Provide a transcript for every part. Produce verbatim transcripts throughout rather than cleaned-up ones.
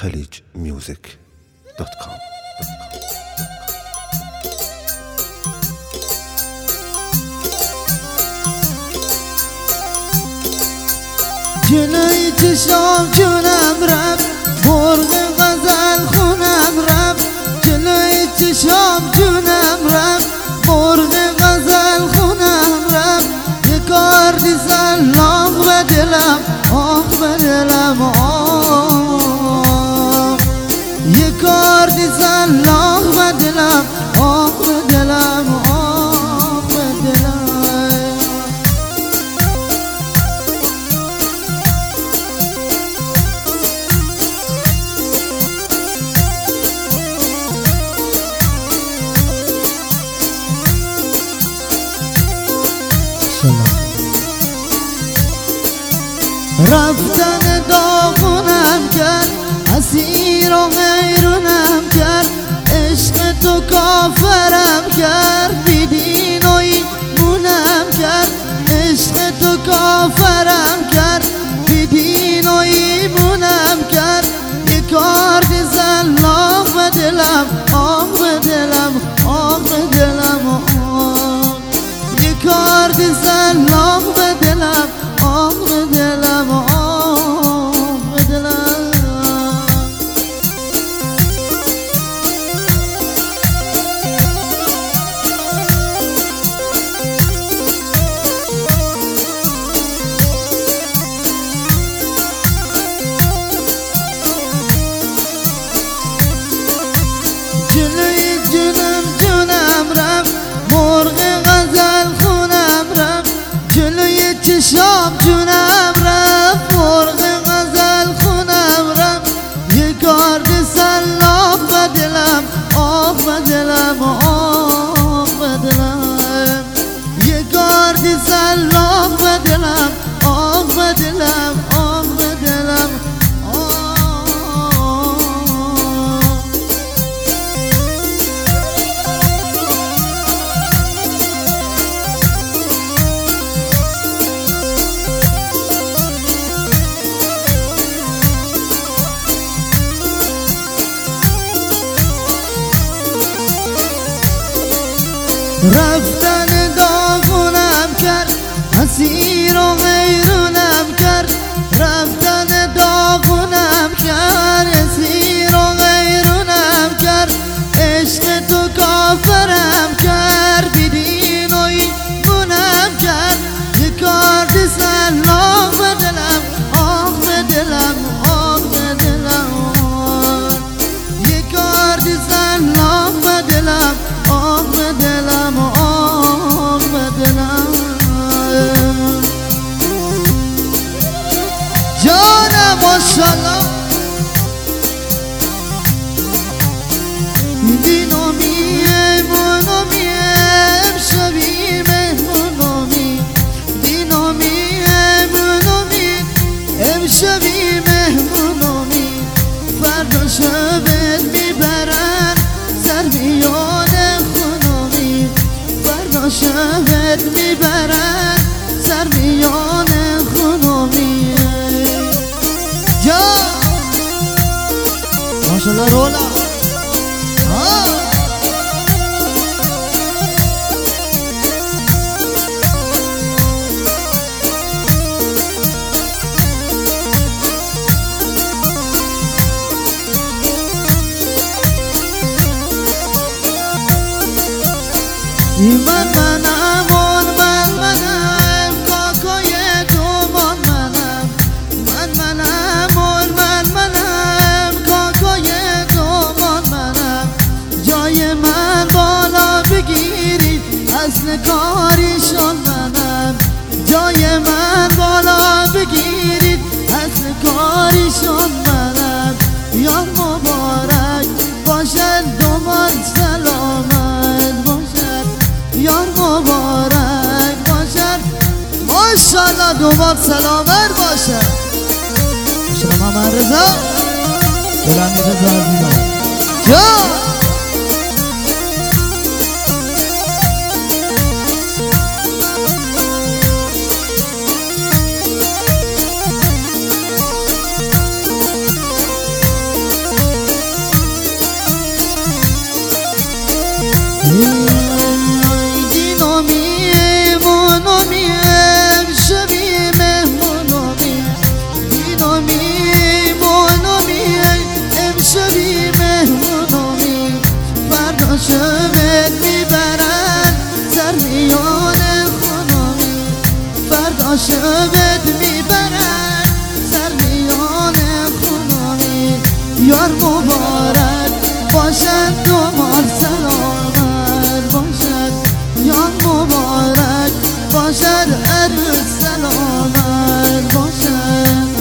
خلیج میوزیک دات کام. جلوی چشام جونم رفت، مرغ غزل خونم رفت. جلوی چشام جونم رفت، مرغ غزل خونم رفت. یه کاردی سلاخ به دلم، آخ به دلم آخ. یه کاردی سلاخ به دلم، آخ به دلم آخ به دلم. رفتن داغونم کرد، اسیر و غیرونم کرد. عشق تو کافرم کرد، بی دین و ایمونم کرد. عشق تو کافرم کرد، بی دین و ایمونم کرد. یه کاردی سلاخ به دلم، آخ به دلم آخ به دلم آخ. یه کاردی سلاخ به دلم، آخ به دلم آخ به دلم. جلوی جونم جونم رفت، مرغ غزل خونم رفت. جلوی چشام جونم رفت، مرغ غزل خونم رفت. یه کاردی سلاخ به دلم، آخ به دلم آخ به دلم. یه کاردی سلاخ به دلم، آخ به دلم آخ به دلم آخ. رفتن داغونم کرد، اسیر و غیرونم کرد. رفتن داغونم کرد، اسیر و غیرونم کرد. عشق تو کافرم کرد، بی دین و ایمونم کرد. یه کاردی سلاخ به دلم، آخ به دلم آخ به دلم. یه کاردی سلاخ به دلم، آخ به دلم آخ به دلم. جانم ماشالله دینامی مونامی امشبی مهمونامی. دینامی مونامی امشبی مهمونامی. فردا شبت میبرن سر میان خونامی. فردا شبت میبرن سر میان خونامی. جا ماشالله رولا من منم اون من منم، کاکای دومان منم. من منم اون من منم، کاکای دومان منم. جای من بالا بگیرید، اصل کاریشون منم. جای من بالا بگیرید، اصل کاریشون منم. یار مبارک باشد، دومان سلامت باشد. یار مبارک باشد، ماشالله دوبار سلامت باشد. ماشالله محمد رضا بلند رضا عزیزم جان. یار مبارک باشد دوبار سلامت باشد یار مبارک باشد عروس سلامت باشد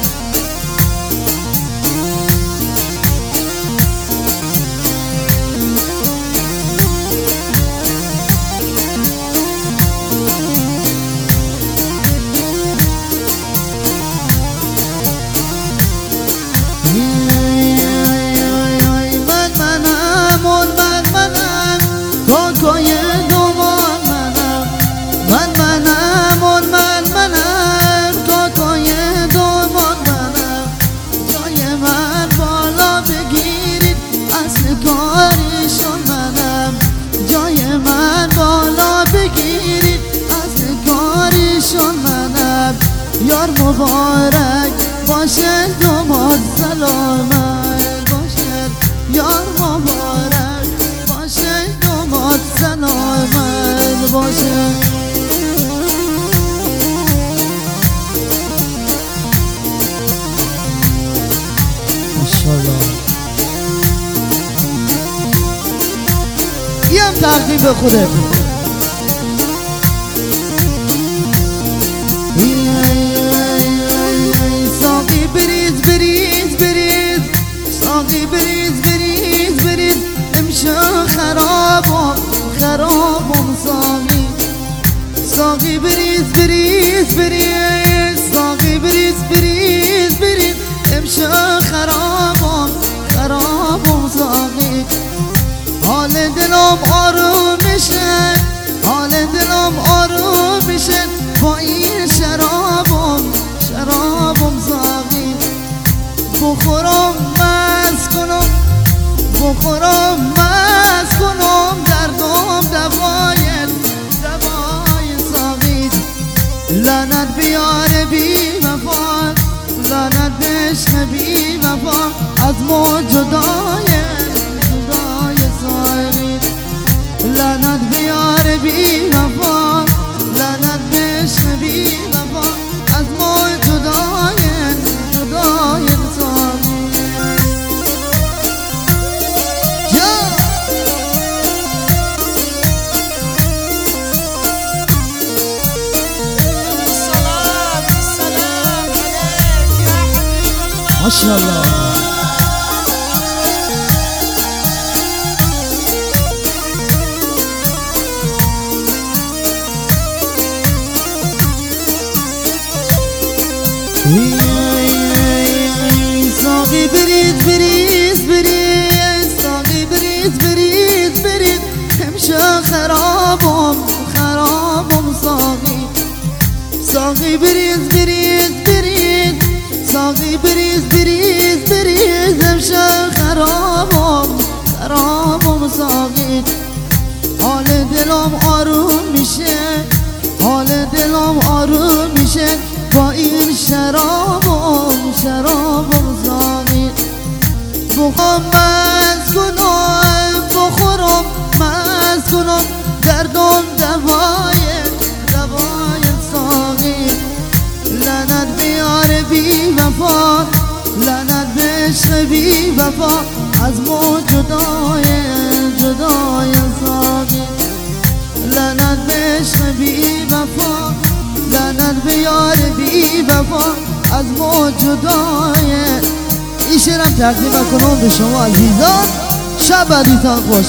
کاکای دومان منم من منم اون من منم کاکای دومان منم جای من بالا بگیرید اصل کاریشون منم جای من بالا بگیرید اصل کاریشون منم یار مبارک باشه دومان سلامت باشه یار مبارک باشه دوبار سلامت باشه ماشاءالله یه هم تقدیم به خودت ساقی بریز بریز بریز ساقی بریز بریز بریز امشو خرابم خرابم ساقی ساقی بریز بریز بریز ساقی بریز بریز بریز امشو خرابم خرابم ساقی حال دلم آروم میشه حال دلم آروم میشه با این شرابم شرابم ساقی بخورم مست کنم بخورم مست کنم دردم دوای دوای ساقی لعنت بیار بی وفا لعنت بشنه بی وفا از ما جدای جدای ساقی لعنت بیار بی وفا لعنت بشنه بی وفا از ما جدای جدای ساقی ماشاءالله ساقی بریز بریز بریز ساقی بریز بریز بریز همشه خرابم خرابم ساقی ساقی بریز بریز بریز ساقی بریز بریز بریز امشب خرابم خرابم ساقی حال دلم آروم میشه حال دلم آروم میشه با این شرابم شرابم ساقی بخورم مست کنم بخورم مست کنم دردم دوای دوای ساقی لعنت بیار بی وفا لعنت بشنه بی وفا از ما جدای جدای ساقی لعنت بشنه بی وفا لعنت بیار بی وفا از ما جدای این شعرم تقدیم کنم به شما عزیزان شب بعدیتان خوش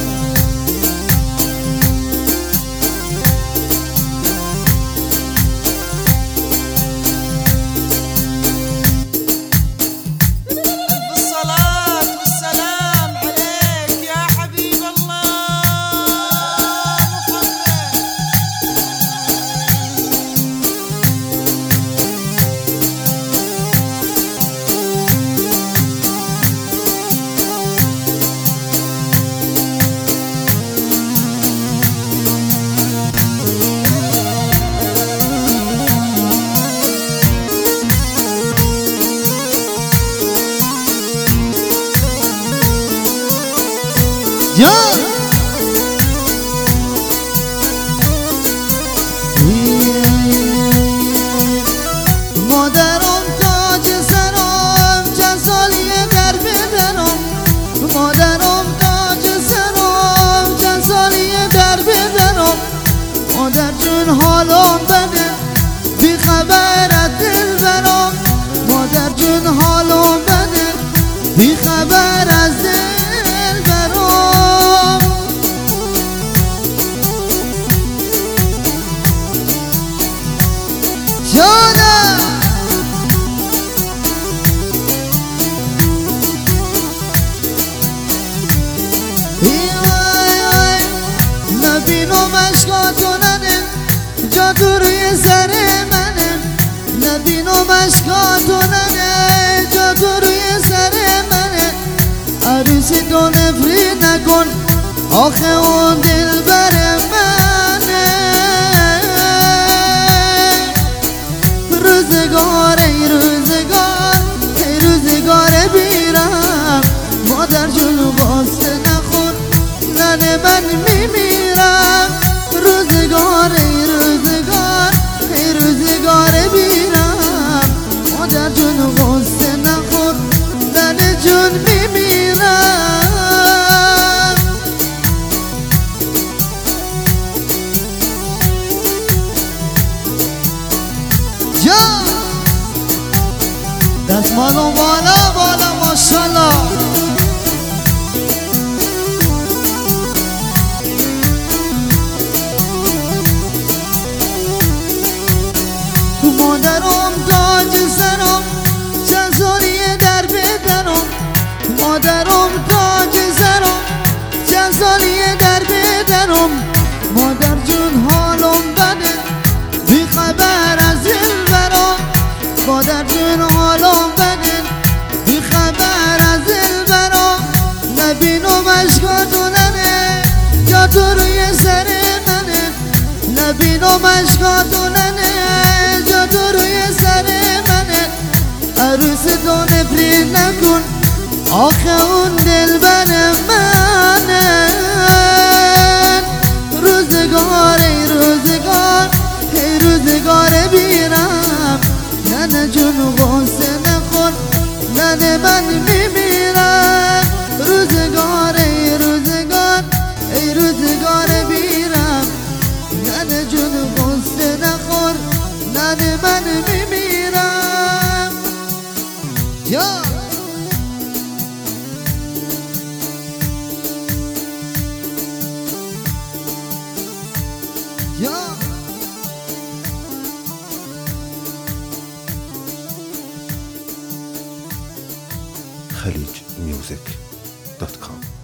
جان مادرم تاج سرم چند سالیه در جون حالم بده بی خبر از دلبرم مادر جون حالم بده بی خبر از دلبرم جانم نبینم اشکاتوننه جادو روی سر منه نبینم اشکاتوننه جادو روی سر منه عروسی تو نفری نکن آخه اون دل بر منه روزگار ای روزگار ای روزگار بیرم مادر جون غصه نخور ننه من میمیرم روزگار ای روزگار ای روزگار بیرم مادر جون غصه نخور ننه جون میمیرم جا دستمالو بالا بالا ماشالله مادرم تاج سرم چند سالیه در بدنم مادرم تاج سرم چند سالیه در بدنم مادر جون حالم بده بی خبر از دلبرم مادر جون حالم بده بی خبر از دلبرم نبینم اشکاتوننه جادو روی سر منه نبینم اشکاتوننه جادو روی سر منه عروس تو نفری نکن آخه اون دل بر منه روزگار ای روزگار ای روزگار بیرم ننه جون غصه نخور ننه من میمیرم روزگار ای روزگار ای روزگار بیرم ننه جون غصه نخور ننه من میمیرم یا یا خلیج میوزیک دات کام